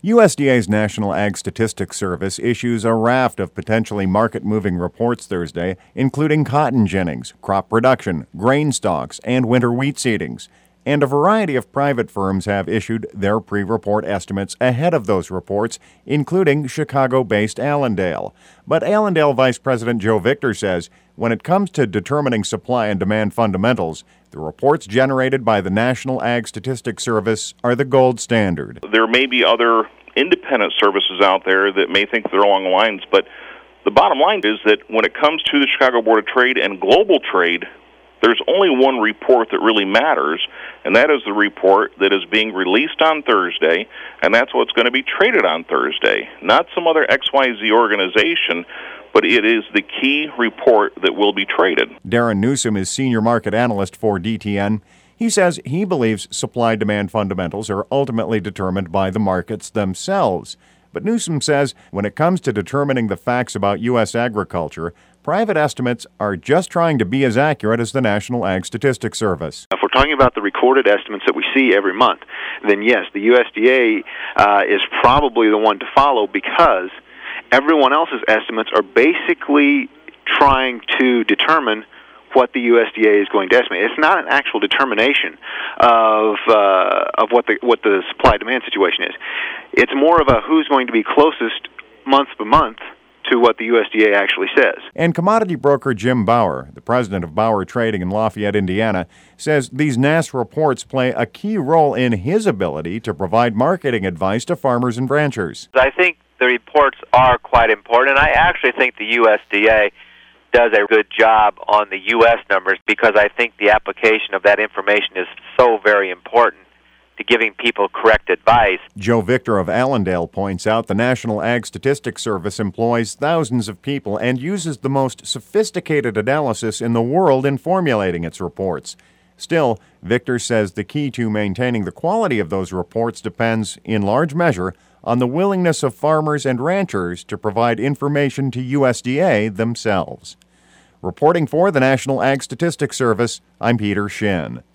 USDA's National Ag Statistics Service issues a raft of potentially market-moving reports Thursday, including cotton ginnings, crop production, grain stocks, and winter wheat seedings. And a variety of private firms have issued their pre-report estimates ahead of those reports, including Chicago-based Allendale. But Allendale Vice President Joe Victor says when it comes to determining supply and demand fundamentals, the reports generated by the National Ag Statistics Service are the gold standard. There may be other independent services out there that may think they're along the lines, but the bottom line is that when it comes to the Chicago Board of Trade and global trade, there's only one report that really matters, and that is the report that is being released on Thursday, and that's what's going to be traded on Thursday. Not some other XYZ organization, but it is the key report that will be traded. Darren Newsom is senior market analyst for DTN. He says he believes supply-demand fundamentals are ultimately determined by the markets themselves. But Newsom says when it comes to determining the facts about U.S. agriculture, private estimates are just trying to be as accurate as the National Ag Statistics Service. If we're talking about the recorded estimates that we see every month, then yes, the USDA is probably the one to follow because everyone else's estimates are basically trying to determine what the USDA is going to estimate. It's not an actual determination of what the supply-demand situation is. It's more of a who's going to be closest month by month to what the USDA actually says. And commodity broker Jim Bauer, the president of Bauer Trading in Lafayette, Indiana, says these NASS reports play a key role in his ability to provide marketing advice to farmers and ranchers. I think the reports are quite important, and I actually think the USDA does a good job on the U.S. numbers because I think the application of that information is so very important to giving people correct advice. Joe Victor of Allendale points out the National Ag Statistics Service employs thousands of people and uses the most sophisticated analysis in the world in formulating its reports. Still, Victor says the key to maintaining the quality of those reports depends, in large measure, on the willingness of farmers and ranchers to provide information to USDA themselves. Reporting for the National Ag Statistics Service, I'm Peter Shin.